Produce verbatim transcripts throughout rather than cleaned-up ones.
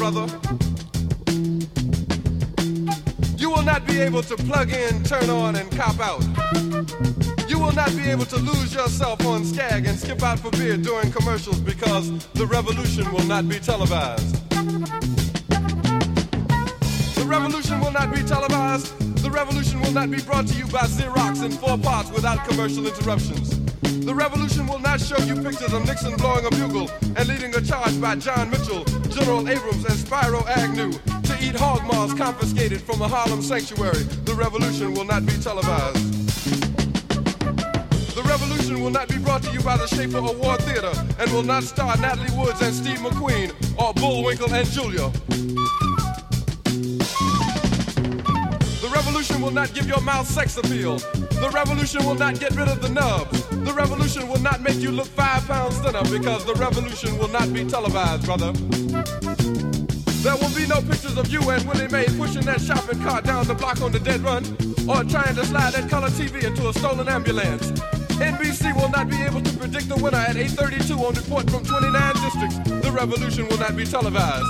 brother. You will not be able to plug in, turn on, and cop out. You will not be able to lose yourself on Skag and skip out for beer during commercials because the revolution will not be televised. The revolution will not be televised. The revolution will not be brought to you by Xerox in four parts without commercial interruptions. The revolution will not show you pictures of Nixon blowing a bugle and leading a charge by John Mitchell, General Abrams, and Spyro Agnew to eat hog maws confiscated from a Harlem sanctuary. The revolution will not be televised. The revolution will not be brought to you by the Schaefer Award Theater and will not star Natalie Woods and Steve McQueen or Bullwinkle and Julia. The revolution will not give your mouth sex appeal. The revolution will not get rid of the nubs. The revolution will not make you look five pounds thinner because the revolution will not be televised, brother. There will be no pictures of you and Willie Mae pushing that shopping cart down the block on the dead run or trying to slide that color T V into a stolen ambulance. N B C will not be able to predict the winner at eight thirty-two on report from twenty-nine districts. The revolution will not be televised.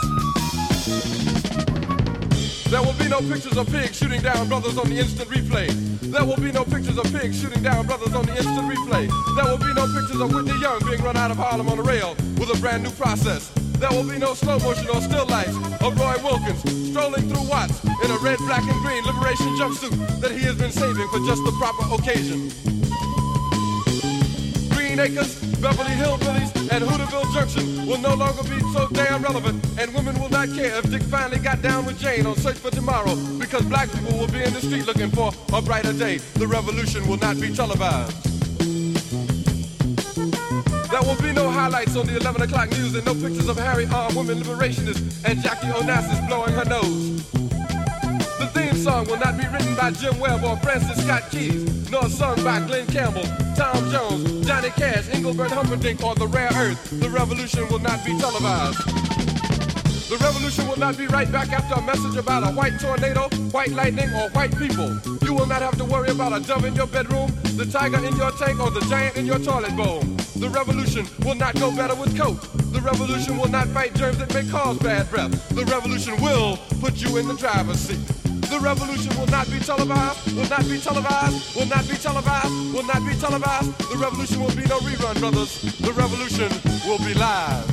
There will be no pictures of pigs shooting down brothers on the instant replay. There will be no pictures of pigs shooting down brothers on the instant replay. There will be no pictures of Whitney Young being run out of Harlem on a rail with a brand new process. There will be no slow motion or still lights of Roy Wilkins strolling through Watts in a red, black, and green liberation jumpsuit that he has been saving for just the proper occasion. Green Acres, Beverly Hillbillies, and Hooterville Junction will no longer be so damn relevant, and women will not care if Dick finally got down with Jane on Search for Tomorrow, because black people will be in the street looking for a brighter day. The revolution will not be televised. There will be no highlights on the eleven o'clock news and no pictures of Harry armed women liberationists and Jackie Onassis blowing her nose. The theme song will not be written by Jim Webb or Francis Scott Keys, nor sung by Glenn Campbell, Tom Jones, Johnny Cash, Engelbert Humperdinck, or The Rare Earth. The revolution will not be televised. The revolution will not be right back after a message about a white tornado, white lightning, or white people. You will not have to worry about a dove in your bedroom, the tiger in your tank, or the giant in your toilet bowl. The revolution will not go better with Coke. The revolution will not fight germs that may cause bad breath. The revolution will put you in the driver's seat. The revolution will not be televised, will not be televised, will not be televised, will not be televised. The revolution will be no rerun, brothers. The revolution will be live.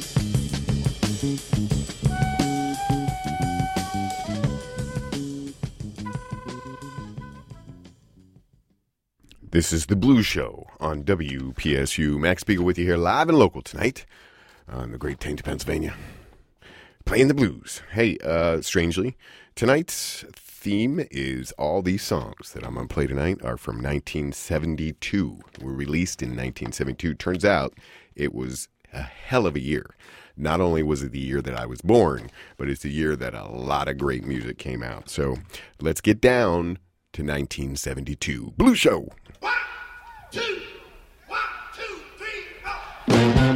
This is The Blues Show on W P S U. Max Spiegel with you here live and local tonight on the great Tainted, Pennsylvania. Playing the blues. Hey, uh, strangely, tonight's theme is all these songs that I'm going to play tonight are from nineteen seventy-two. Were released in nineteen seventy-two. Turns out it was a hell of a year. Not only was it the year that I was born, but it's the year that a lot of great music came out. So let's get down to nineteen seventy-two. Blues Show. One, two, one, two, three, four.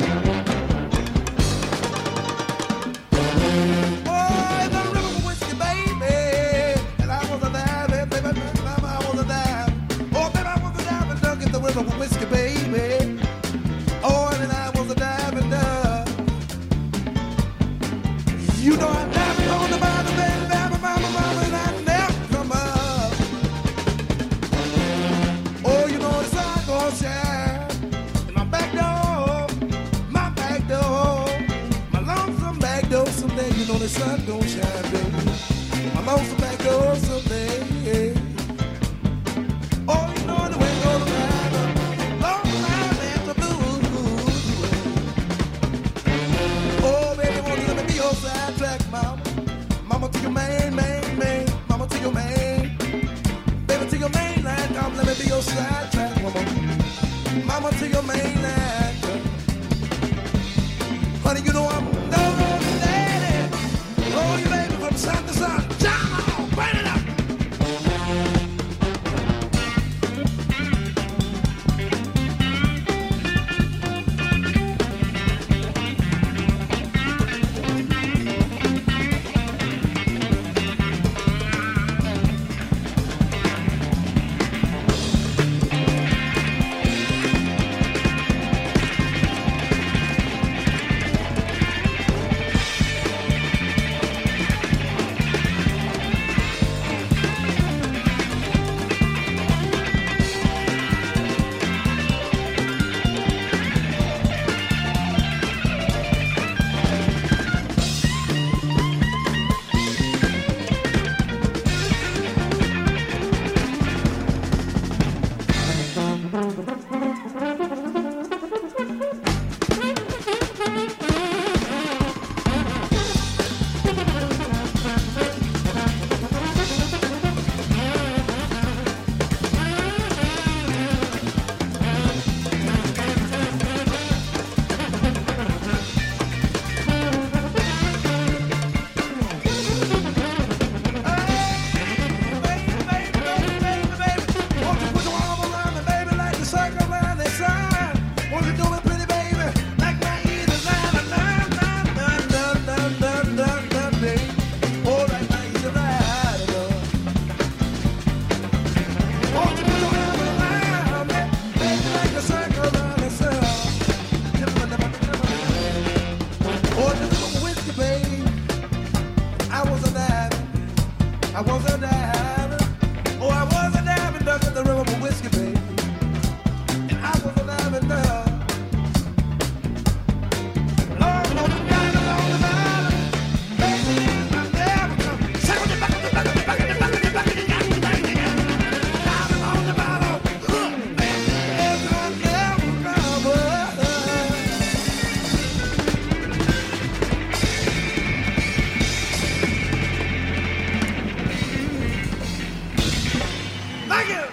Whiskey, baby. Oh, and I was a diving dove. You know I'm diving on the bottom, baby, mama, mama, mama, and I never come up. Oh, you know the sun gonna shine in my back door, my back door, my lonesome back door someday. You know the sun gonna shine, baby. My lonesome back door someday. Oh, you know the wind gonna ride. Mama to your main, main, main. Mama to your main. Baby to your main line. Come, let me be your sidetrack, mama. Mama to your main line. Honey, you know I'm no lady. Oh, you baby from sun to sun. Jam on, burn it up. I was a diving, oh, I was a diving duck at the river for whiskey, baby. And I was a diving duck. Lord, on the island, on the island, baby, I never come. Shut the back of the back of the back of the back of the back of the back of the back of the diving on the bottom, baby, I never come. Thank you.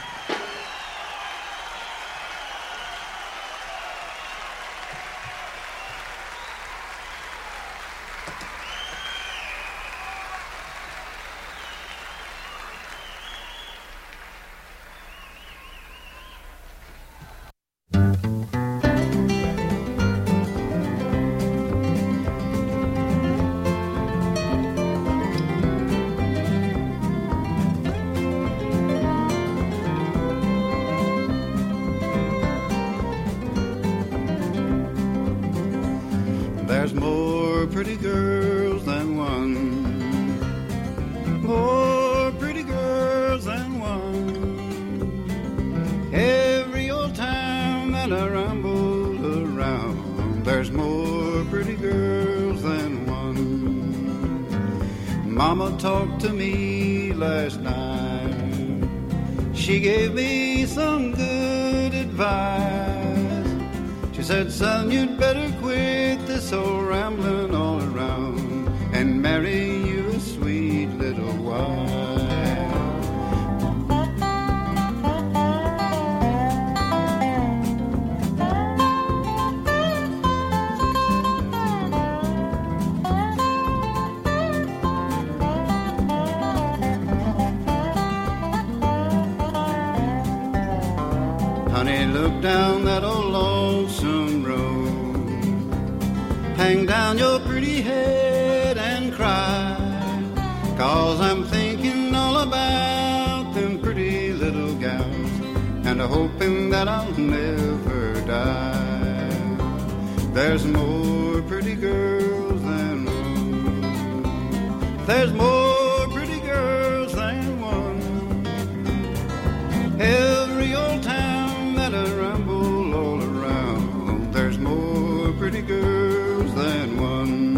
There's more pretty girls than one, more pretty girls than one. Every old time that I ramble around, there's more pretty girls than one. Mama talked to me last night, she gave me some good advice. She said, son, you'd better quit this old rambling all around and marry you a sweet little wife. Honey, look down that old lonesome road, hang down your pretty head and cry, 'cause I'm thinking all about them pretty little gals and hoping that I'll never die. There's more pretty girls than one, there's more pretty girls than one. Every old town that I ramble all around, there's more pretty girls than one.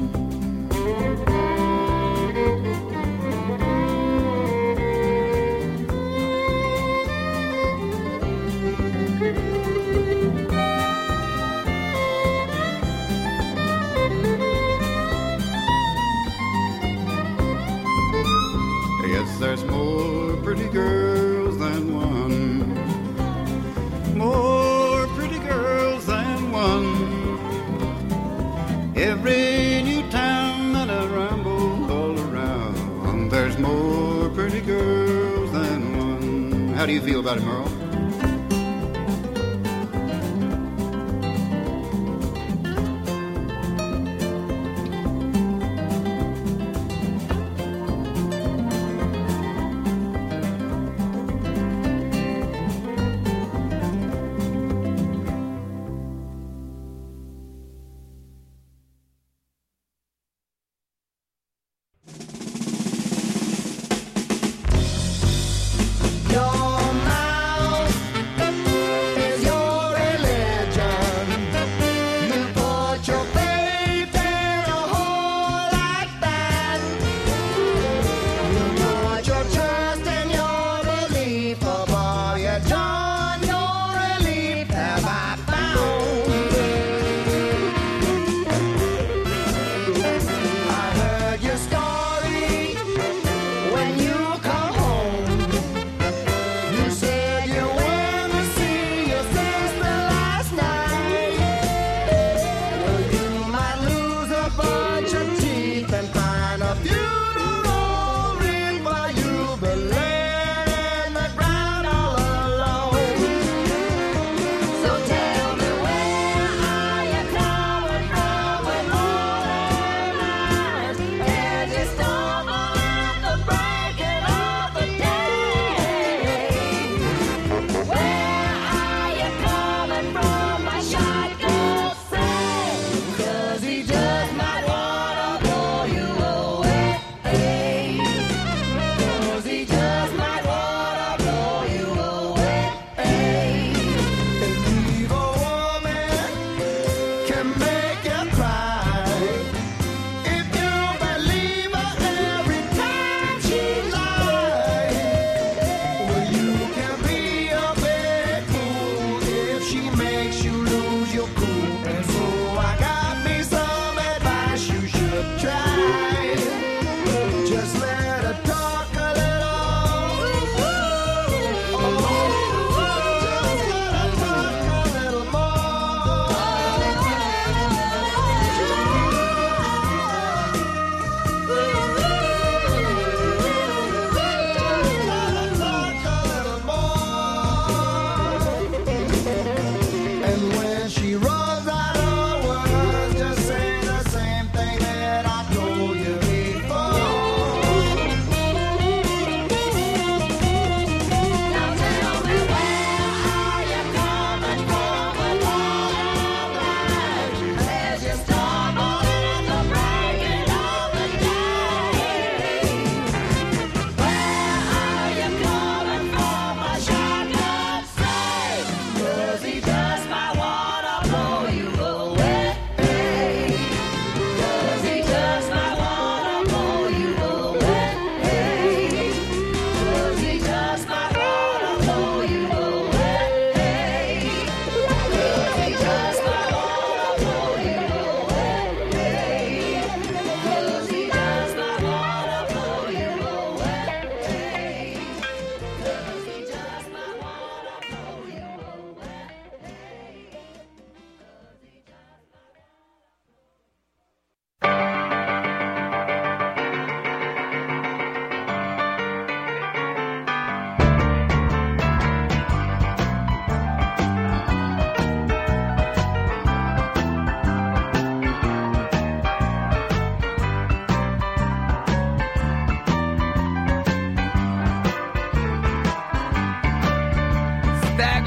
Yes, there's more pretty girls than one, more pretty girls than one. Every new town that I ramble all around, there's more pretty girls than one. How do you feel about it, Merle? You're my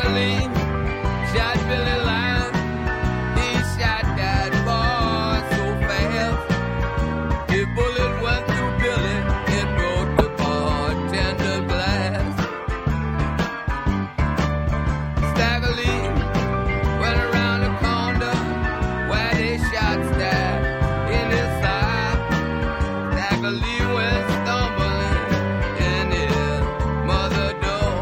Staggerly shot Billy Lyon. He shot that boy so fast. The bullet went through Billy. It broke the bartender's glass. Staggerly went around the corner where they shot Stag in his side. Staggerly went stumbling in his mother door.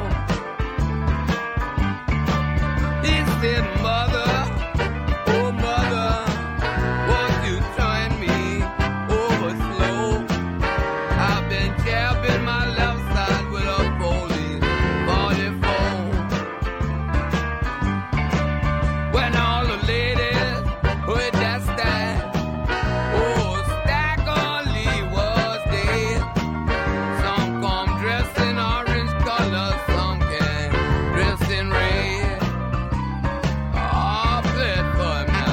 He said, "Mother, oh mother, won't you join me over slow? I've been jabbing my left side with a police forty-four. When all the ladies heard that Stag, oh, Staggerly was dead. Some come dressed in orange color, some came dressed in red. Oh, play it for him now.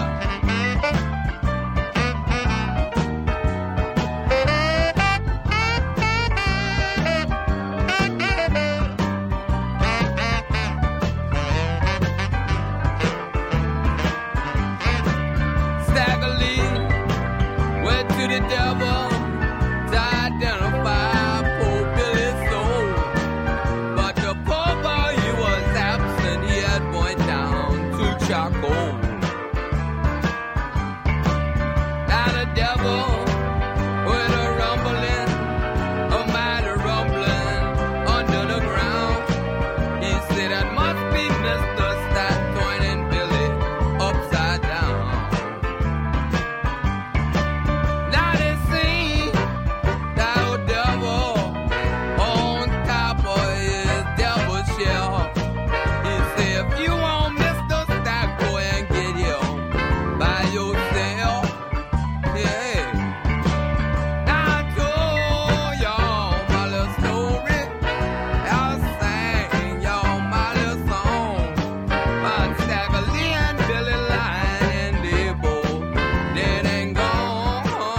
Staggerly went to the devil to identify poor Billy's soul. But the poor boy, he was absent. He had went down to charcoal. Now the devil with a rumbling, a mighty rumbling under the ground. He said, "That must be Mister Stat pointing Billy upside down." Now they see that old devil on top of his devil shell. He said, "If you want Mister Stack, go and get him by yourself." Yeah. Now I told y'all my little story. I sang y'all my little song about Staggerly and Billy Lyon, and they both dead and gone.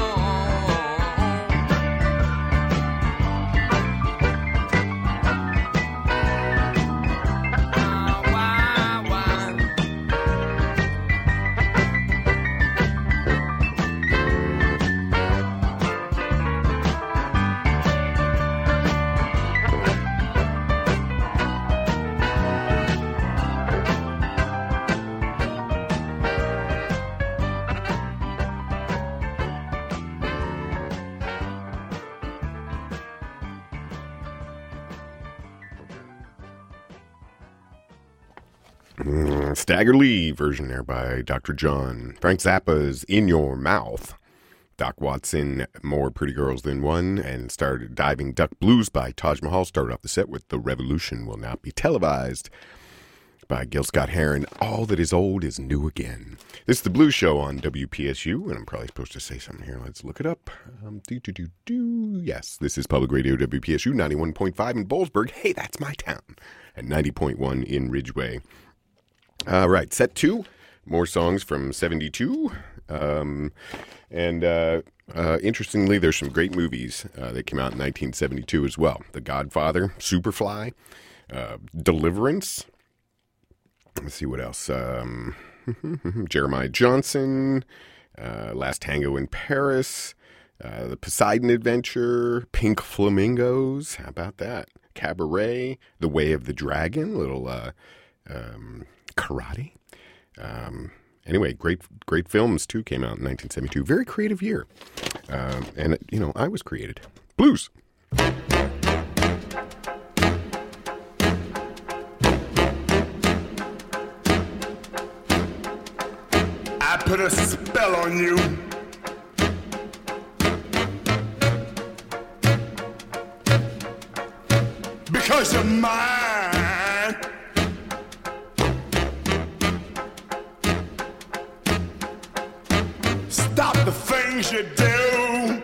Ah, why, why? Mm, Staggerly version there by Doctor John. Frank Zappa's In Your Mouth. Doc Watson, More Pretty Girls Than One, and started Diving Duck Blues by Taj Mahal. Started off the set with The Revolution Will Not Be Televised by Gil Scott-Heron. All That Is Old Is New Again. This is the Blues Show on W P S U, and I'm probably supposed to say something here. Let's look it up. Um, do, do, do, do. Yes, this is Public Radio W P S U, ninety-one point five in Boalsburg. Hey, that's my town. And ninety point one in Ridgeway. All right, set two. More songs from seventy-two. Um, and uh, uh, interestingly, there's some great movies uh, that came out in nineteen seventy-two as well. The Godfather, Superfly, uh, Deliverance. Let's see what else. Um, Jeremiah Johnson, uh, Last Tango in Paris, uh, The Poseidon Adventure, Pink Flamingos. How about that? Cabaret, The Way of the Dragon, little uh, um, karate. Um, anyway, great great films, too, came out in nineteen seventy-two. Very creative year. Um, and, you know, I was created. Blues. I put a spell on you. Because you're mine. Stop the things you do.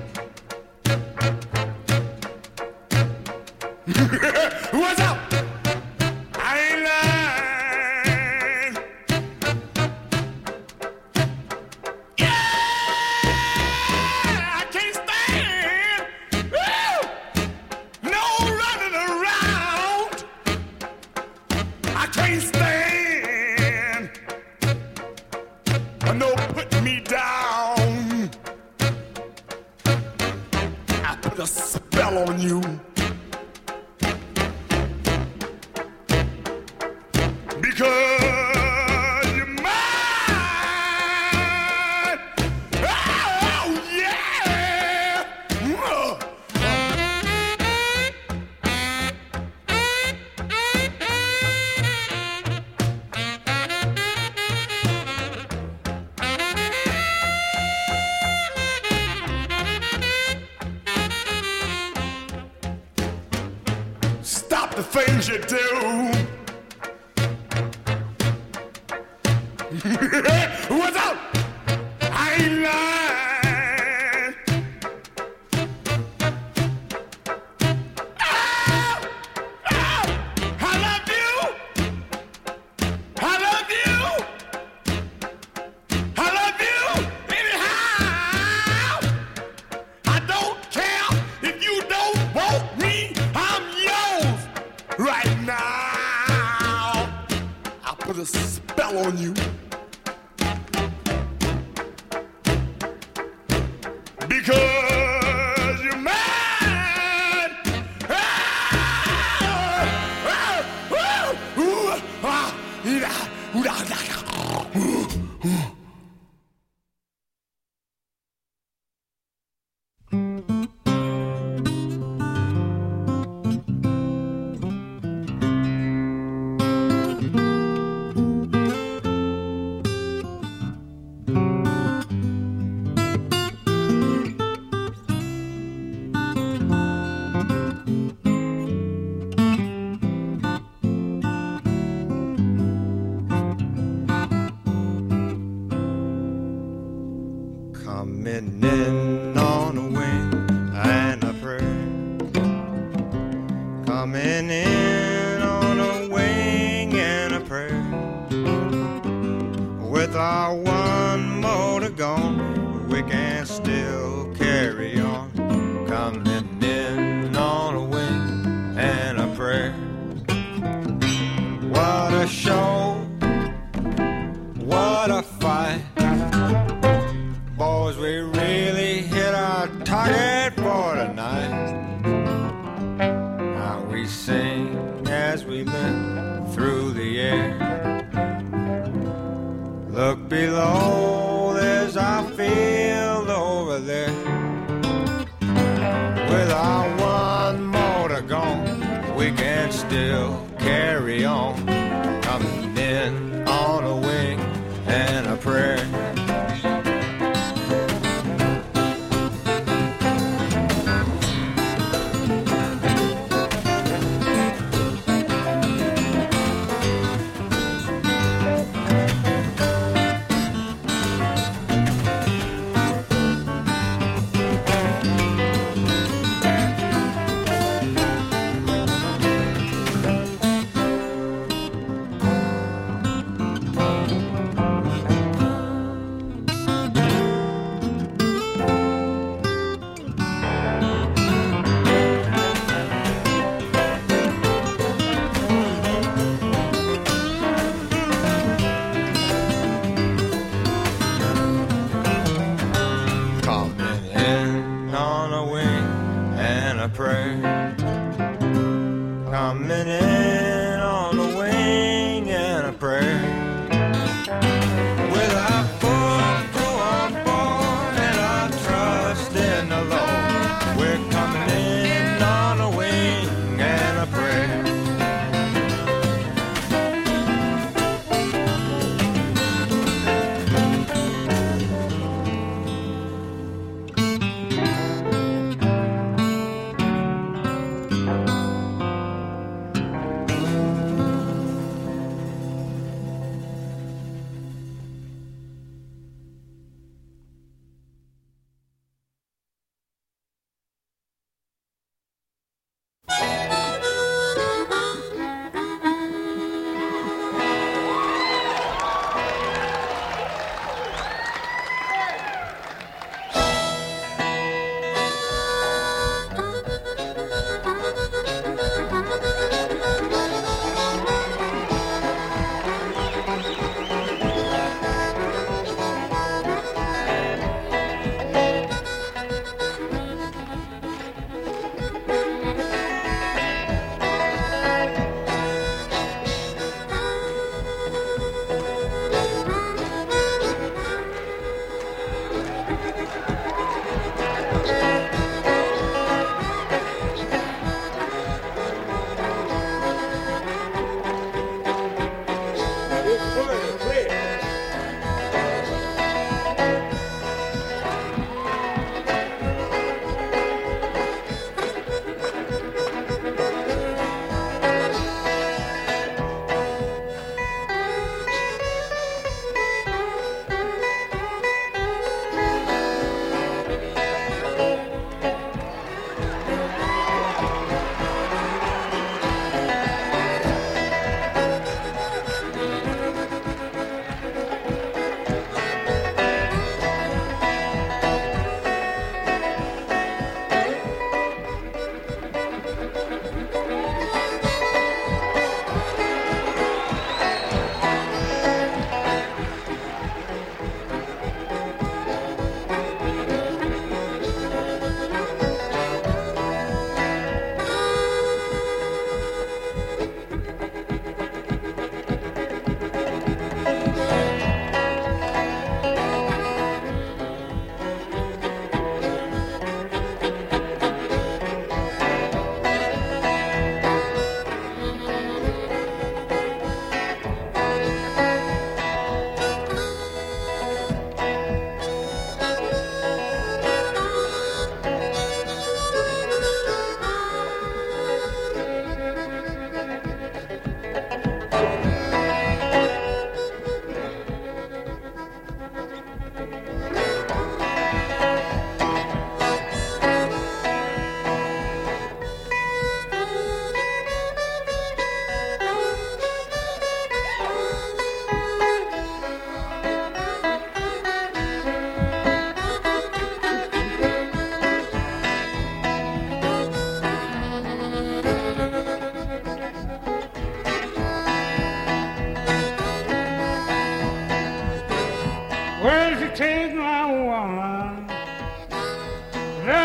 What's up? I ain't lying. Yeah, I can't stand. Woo! No running around. I can't stand. put a spell on you. Because you're mine. Oh, yeah. Uh. Stop the things you do. What's up? I ain't lying. Oh, oh, I love you. I love you. I love you. Anyhow, I don't care if you don't want me. I'm yours right now. I'll put a spell on you. Because you're mad. Ah, ah, ah, ooh, ah, ee-da, ooh-da, da-da, ooh, ooh. Coming in on a wing and a prayer. Coming in on a wing and a prayer. With our one motor gone, we can still carry on. Coming in on a wing and a prayer. What a show, what a fight. Boys, we really hit our target for tonight. Now we sing as we live through the air. Look below, there's our field over there. With our one motor gone, we can still carry on. Coming in on a wing and a prayer. Coming in on a wing and a prayer. With our full crew on board and our trust in the Lord, we're coming in on a wing and a prayer.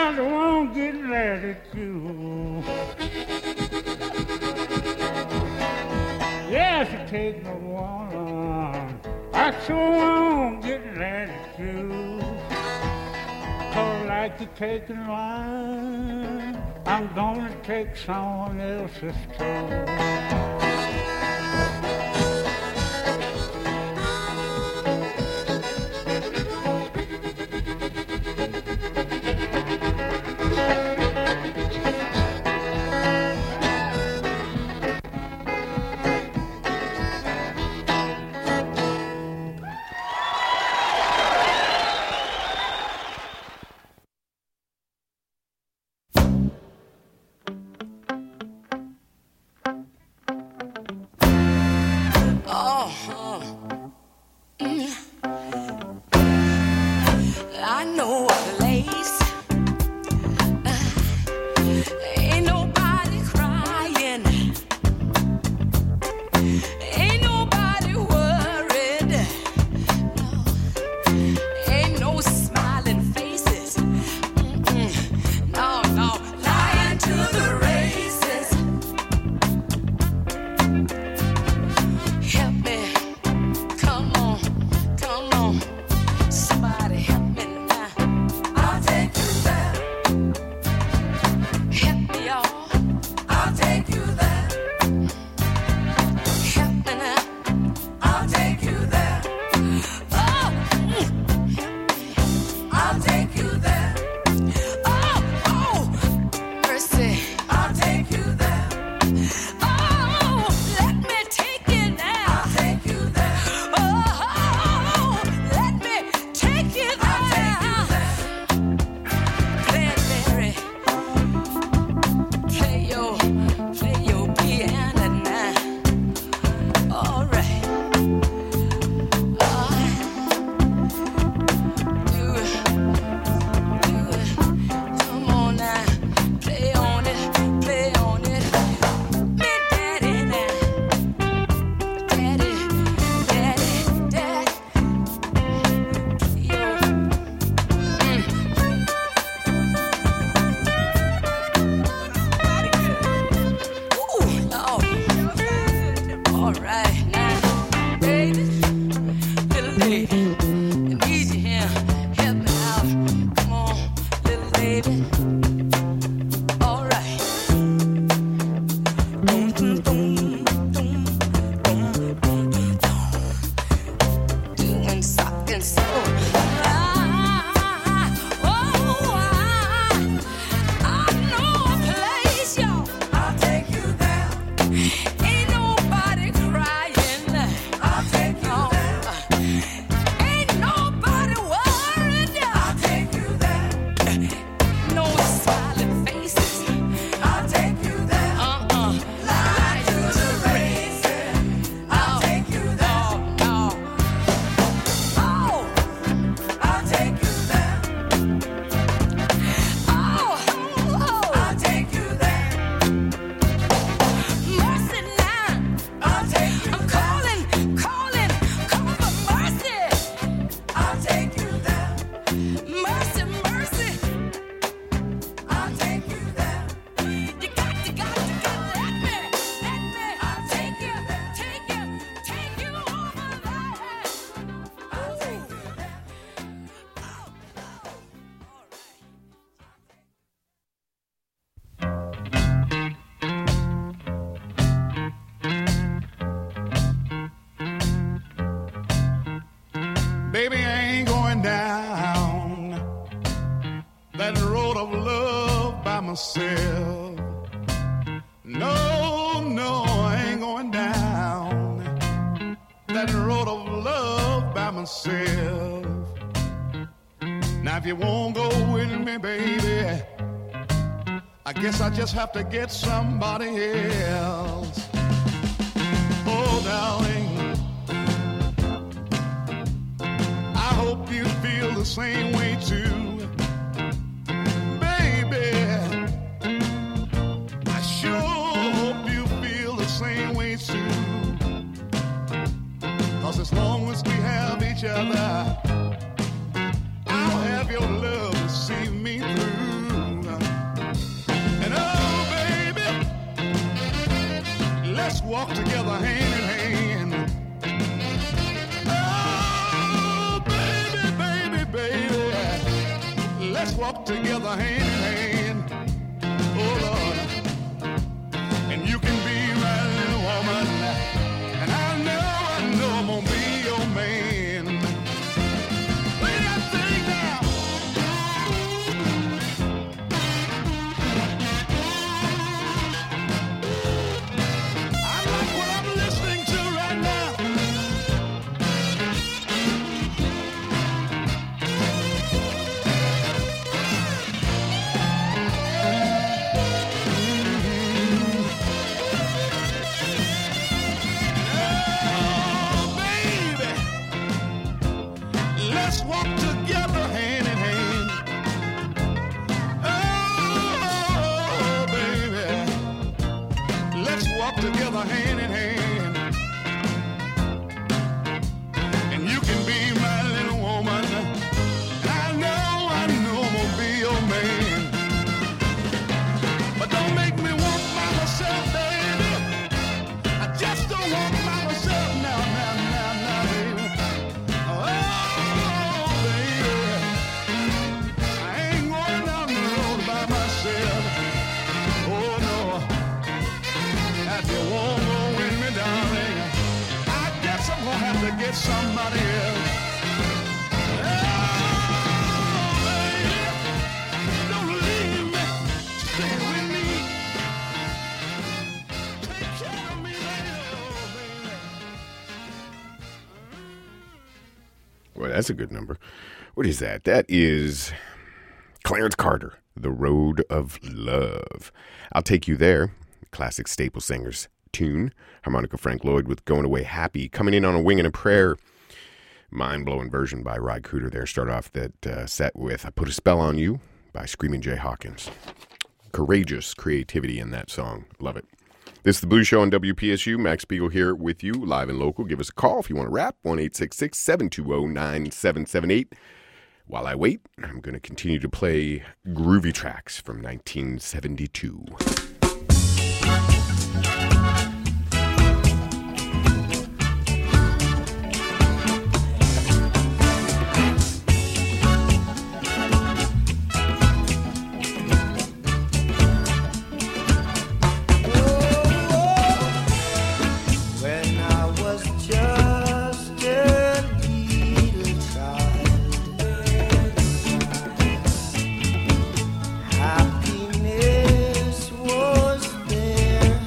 I won't get mad at you. Yes, it takes no one. I sure won't get mad at you. Cause like you taking mine, I'm gonna take someone else's too. Baby, I ain't going down that road of love by myself. No, no, I ain't going down that road of love by myself. Now, if you won't go with me, baby, I guess I just have to get somebody else. Oh, darling, I hope you feel the same way too. Baby, I sure hope you feel the same way too. 'Cause as long as we have each other, I'll have your love to see me through. walk together hand in hand. Oh, baby, baby, baby, let's walk together hand in hand. Oh, Lord, and you can be my little woman, and I know, I know I'm gonna be your man. Play that thing now. I like what I'm listening to right now. Oh, baby, let's walk together hand in hand. Oh, baby, let's walk together hand in hand. And you can be my little woman. I know, I know I'm gonna be your man. But don't make me walk by myself, baby. I just don't walk by myself now, now, now, now, baby. Oh, baby, I ain't going down the road by myself. Oh, no, that you won't go with me, darling. I guess I'm gonna have to get somebody else. Oh, baby, don't leave me. Stay with me. Take care of me, baby. Oh, baby. Well, that's a good number. What is that? That is Clarence Carter, The Road of Love. I'll Take You There, classic Staple Singers tune. Harmonica Frank Lloyd with Going Away Happy, coming in on a Wing and a Prayer. Mind-blowing version by Rod Cooder there. Start off that uh, set with I Put a Spell on You by Screaming Jay Hawkins. Courageous creativity in that song. Love it. This is The Blues Show on W P S U. Max Spiegel here with you, live and local. Give us a call if you want to rap. one eight six six, seven two zero, nine seven seven eight. While I wait, I'm going to continue to play groovy tracks from nineteen seventy-two. When I was just a little child, happiness was there.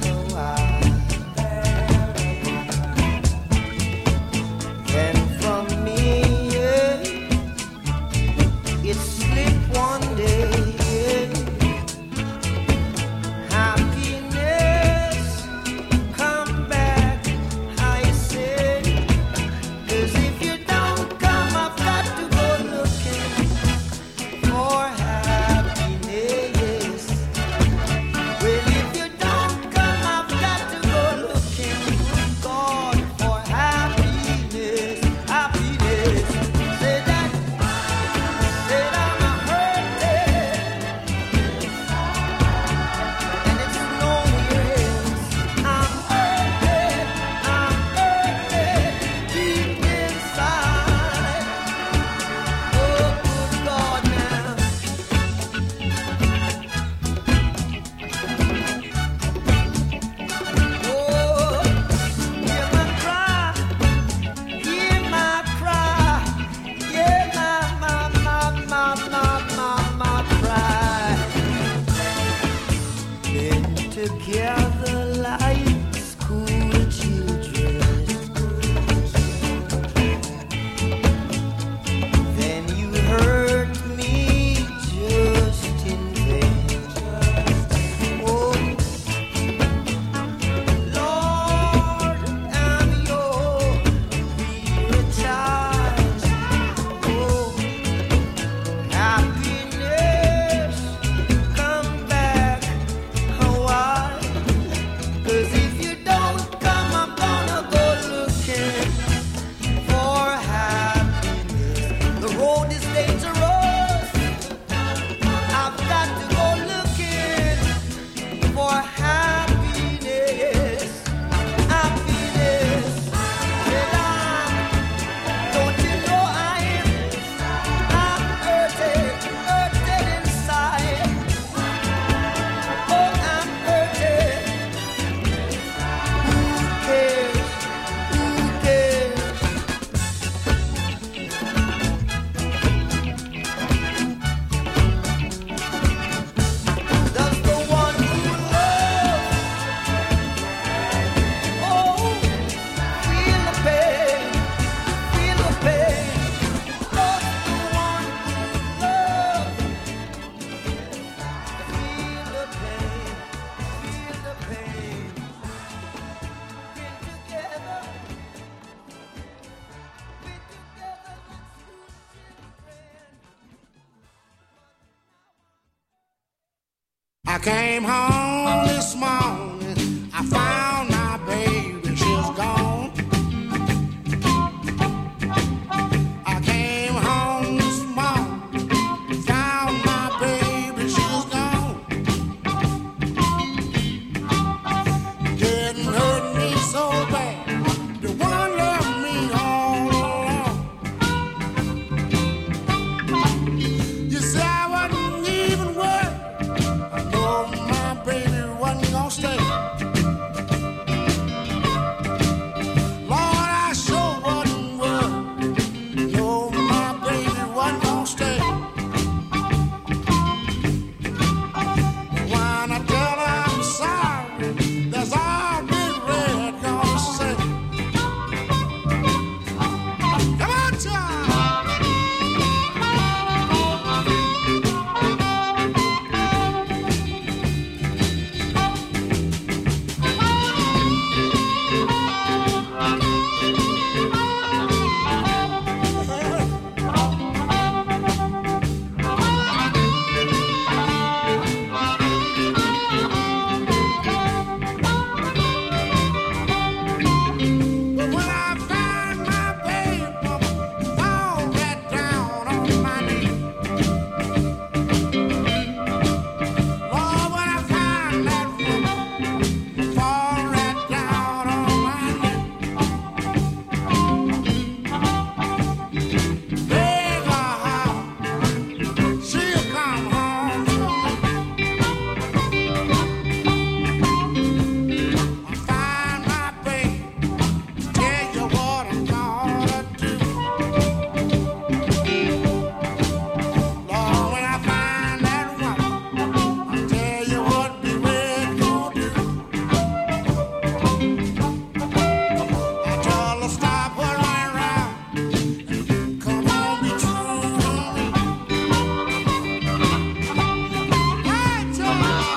came home this morning, I found my baby, she's gone. I came home this morning, found my baby, she's gone. Didn't hurt me so bad, the one left me all alone. You say I wasn't even worth, I know my baby wasn't gonna stay. Lord, I sure wasn't worth, no, my baby wasn't gonna stay. When I tell her I'm sorry, that's all Big Red gonna say. Come on, child. But when I find my baby, fall right down on my knee. Lord, when I find that woman, fall right down on my knee. Beg her heart, she'll come home to me. I find my baby, tell you what I'm gonna do. Lord, when I find that woman, I'll tell you what Big Red gonna do. I tell her stop running around, come on, be true to me. Hey, child.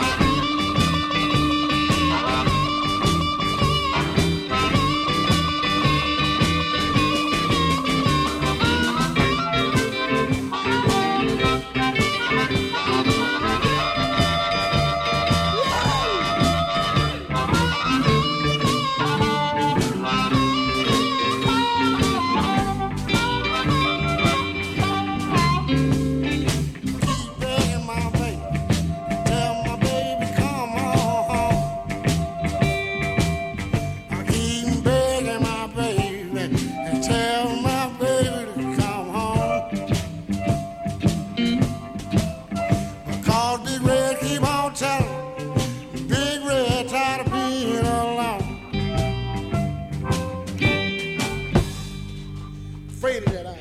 Keep begging my baby, tell my baby come on home. I keep begging my baby and tell my baby to come home. Because Big Red keep on telling, Big Red tired of being alone. Afraid of that, I am.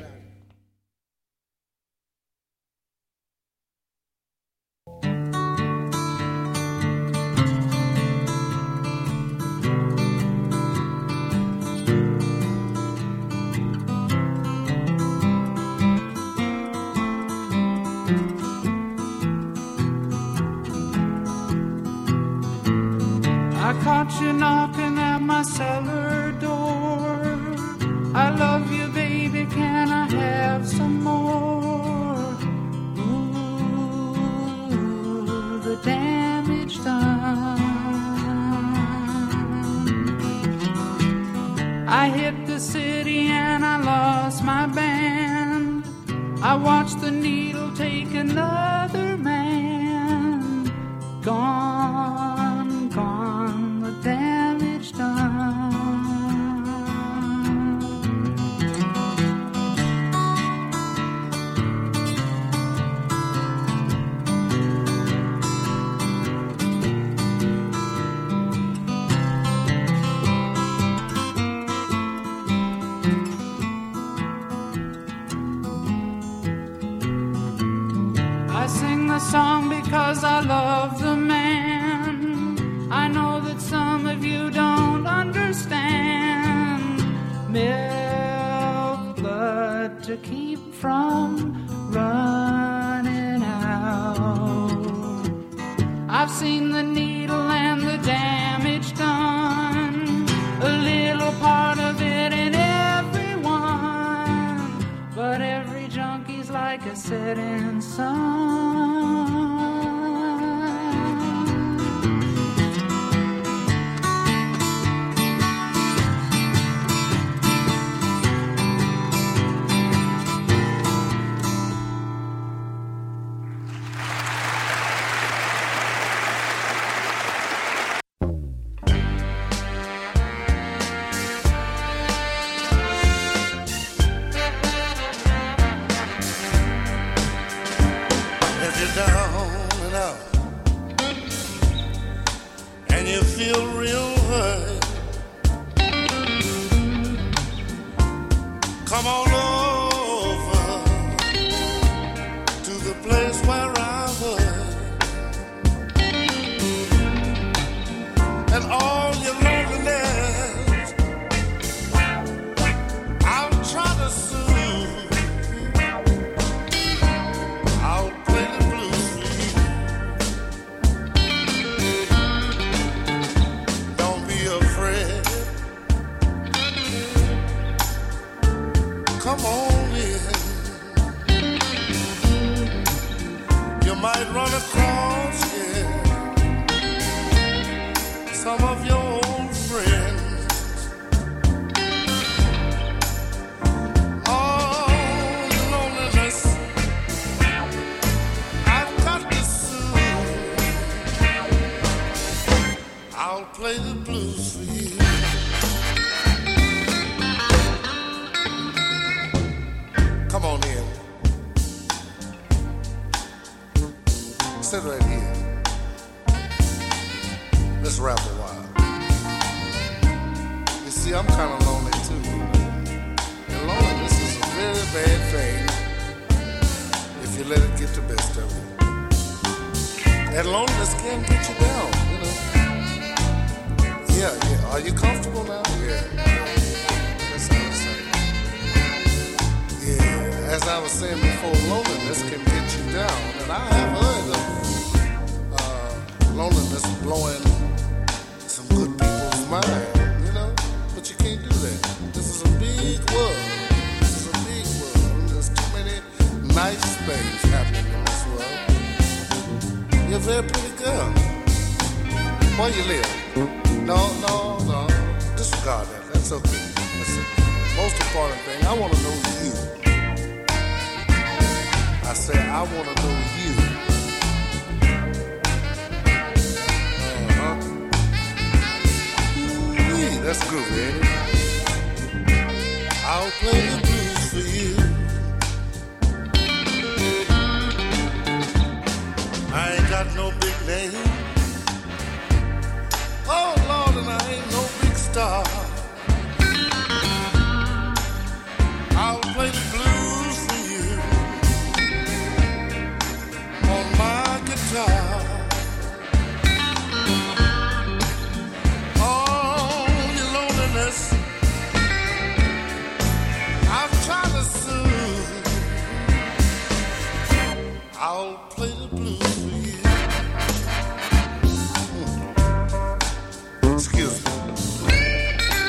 I caught you knocking at my cellar door. I love you, baby, can I have some more? Ooh, the damage done. I hit the city and I lost my band. I watched the needle take another man. Gone, gone, the damage done. I sing the song because I love the man. I know that some of you don't understand. Milk blood to keep from running out. I've seen the needle and the damage done. A little part of it in everyone. But every junkie's like a setting sun. I'll play the blues for you. Come on in. Sit right here. Let's rap a while. You see, I'm kind of lonely too. And loneliness is a very bad thing if you let it get the best of you. That loneliness can get you down, you know. Yeah, yeah. Are you comfortable now? Yeah. That's how I say. Yeah. As I was saying before, loneliness can get you down. And I have heard of uh, loneliness blowing some good people's mind, you know. But you can't do that. This is a big world. This is a big world. There's too many nice things happening in this world. You're a very pretty girl. Where you live? No, no, no. Disregard that. That's okay. That's the most important thing. I want to know you. I say I want to know you. Uh-huh. Ooh, that's groovy, ain't it? I'll play the blues for you. I ain't got no big name. Oh, Lord, and I ain't no big star. I'll play the blues for you on my guitar. Oh, your loneliness, I'm trying to soothe. I'll play the blues for you. Hmm. Excuse me.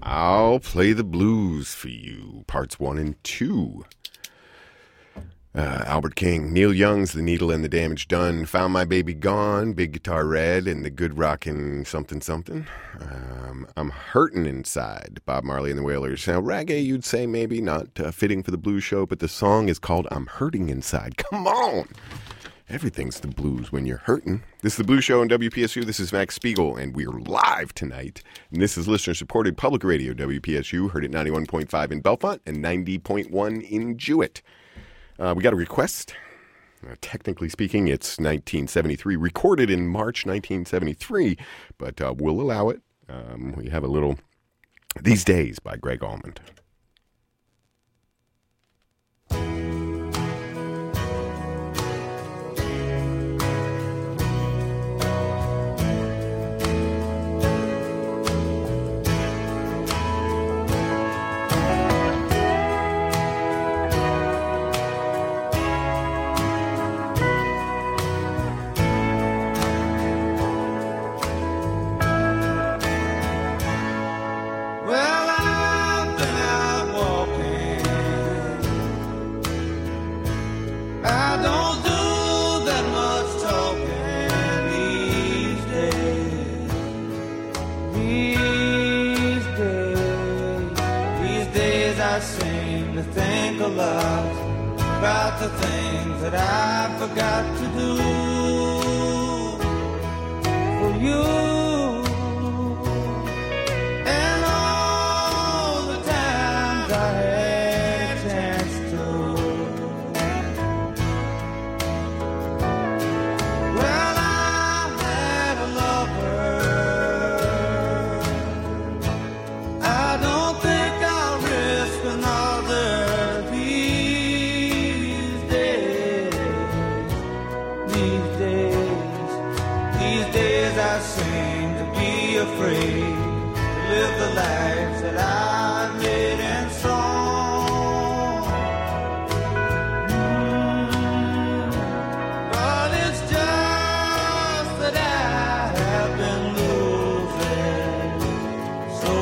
I'll play the blues for you, parts one and two. Uh, Albert King, Neil Young's The Needle and the Damage Done, Found My Baby Gone, Big Guitar Red, and The Good Rockin' Something Something. Um, I'm Hurtin' Inside, Bob Marley and the Wailers. Now, reggae, you'd say maybe not uh, fitting for the blues show, but the song is called I'm Hurting Inside. Come on! Everything's the blues when you're hurting. This is the Blues Show on W P S U. This is Max Spiegel, and we're live tonight. And this is listener-supported public radio, W P S U. Heard at ninety-one point five in Belfont and ninety point one in Jewett. Uh, we got a request. Uh, technically speaking, it's nineteen seventy-three, recorded in March nineteen seventy-three, but uh, we'll allow it. Um, we have a little These Days by Greg Almond. About the things that I forgot to do for you, and all the times I had a chance to. Well, I had a lover. I don't think I'll risk another. Afraid to live the life that I made and strong. Mm, but it's just that I have been losing so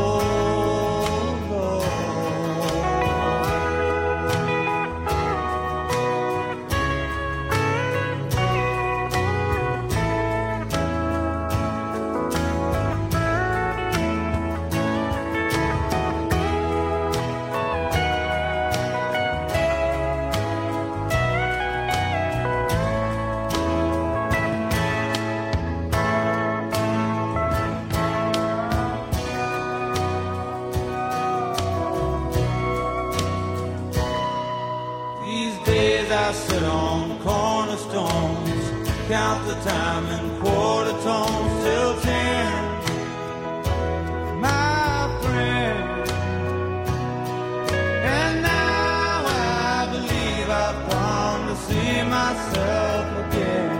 I sit on cornerstones, count the time in quarter tones till ten. My friend, and now I believe I've come to see myself again.